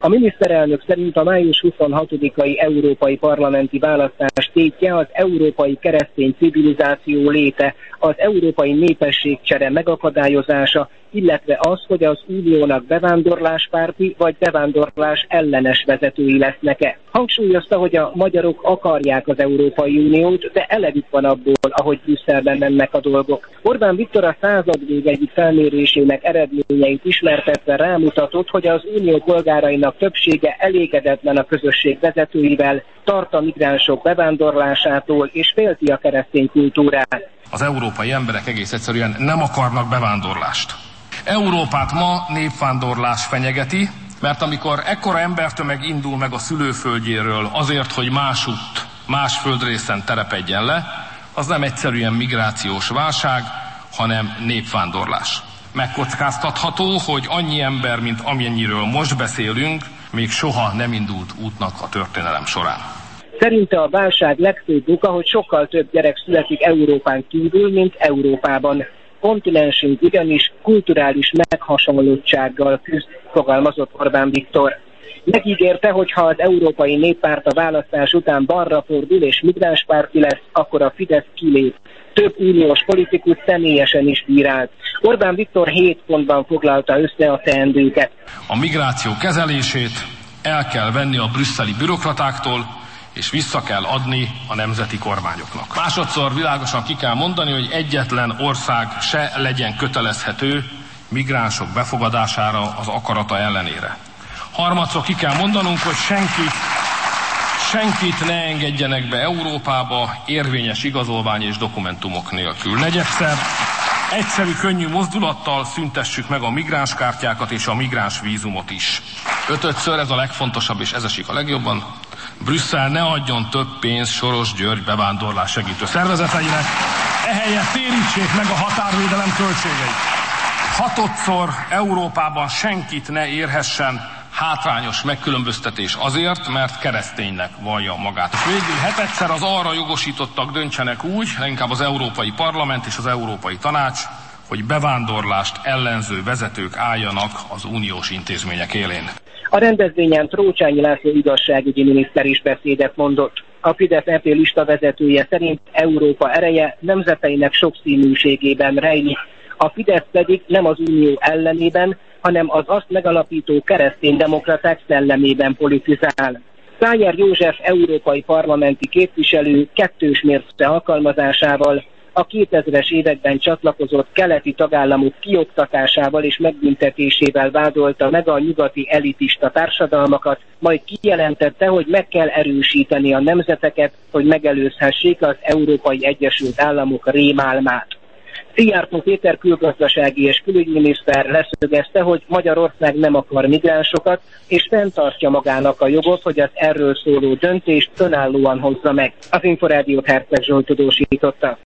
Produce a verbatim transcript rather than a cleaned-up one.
A miniszterelnök szerint a május huszonhatodikai európai parlamenti választás tétje az európai keresztény civilizáció léte, az európai népességcsere megakadályozása, illetve az, hogy az uniónak bevándorláspárti vagy bevándorlás ellenes vezetői lesznek-e. Hangsúlyozta, hogy a magyarok akarják az Európai Uniót, de elegük van abból, ahogy Brüsszelben mennek a dolgok. Orbán Viktor a századvég egyik felmérésének eredményeit ismertetve rámutatott, hogy az unió polgárainak többsége elégedetlen a közösség vezetőivel, tart a migránsok bevándorlásától és félti a keresztény kultúrát. Az európai emberek egész egyszerűen nem akarnak bevándorlást. Európát ma népvándorlás fenyegeti, mert amikor ekkora embertömeg indul meg a szülőföldjéről azért, hogy másutt, más földrészen terepedjen le, az nem egyszerűen migrációs válság, hanem népvándorlás. Megkockáztatható, hogy annyi ember, mint amennyiről most beszélünk, még soha nem indult útnak a történelem során. Szerinte a válság legfőbb oka, hogy sokkal több gyerek születik Európán kívül, mint Európában. Kontinensünk ugyanis kulturális meghasonlottsággal küzd, fogalmazott Orbán Viktor. Megígérte, hogy ha az Európai Néppárt a választás után balra fordul és migránspárti lesz, akkor a Fidesz kilép. Több uniós politikus személyesen is bírált. Orbán Viktor hét pontban foglalta össze a teendőket. A migráció kezelését el kell venni a brüsszeli bürokratáktól, és vissza kell adni a nemzeti kormányoknak. Másodszor világosan ki kell mondani, hogy egyetlen ország se legyen kötelezhető migránsok befogadására az akarata ellenére. Harmadszor ki kell mondanunk, hogy senkit, senkit ne engedjenek be Európába érvényes igazolvány és dokumentumok nélkül. Negyedszer egyszerű, könnyű mozdulattal szüntessük meg a migránskártyákat és a migráns vízumot is. Ötödször, ez a legfontosabb és ez esik a legjobban, Brüsszel ne adjon több pénzt Soros György bevándorlás segítő szervezeteinek, ehelyett térítsék meg a határvédelem költségeit. Hatodszor Európában senkit ne érhessen hátrányos megkülönböztetés azért, mert kereszténynek vallja magát. És végül hetedszer az arra jogosítottak döntsenek úgy, leginkább az Európai Parlament és az Európai Tanács, hogy bevándorlást ellenző vezetők álljanak az uniós intézmények élén. A rendezvényen Trócsányi László igazságügyi miniszter is beszédet mondott. A Fidesz-e pé lista vezetője szerint Európa ereje nemzeteinek sokszínűségében rejlik, a Fidesz pedig nem az unió ellenében, hanem az azt megalapító kereszténydemokraták szellemében politizál. Szájer József európai parlamenti képviselő kettős mérce alkalmazásával, a kétezres években csatlakozott keleti tagállamok kioktatásával és megbüntetésével vádolta meg a nyugati elitista társadalmakat, majd kijelentette, hogy meg kell erősíteni a nemzeteket, hogy megelőzhessék az Európai Egyesült Államok rémálmát. Szijjártó Péter külgazdasági és külügyminiszter leszögezte, hogy Magyarország nem akar migránsokat, és fenntartja magának a jogot, hogy az erről szóló döntést önállóan hozza meg. Az Inforádiót Herceg Zsolt tudósította.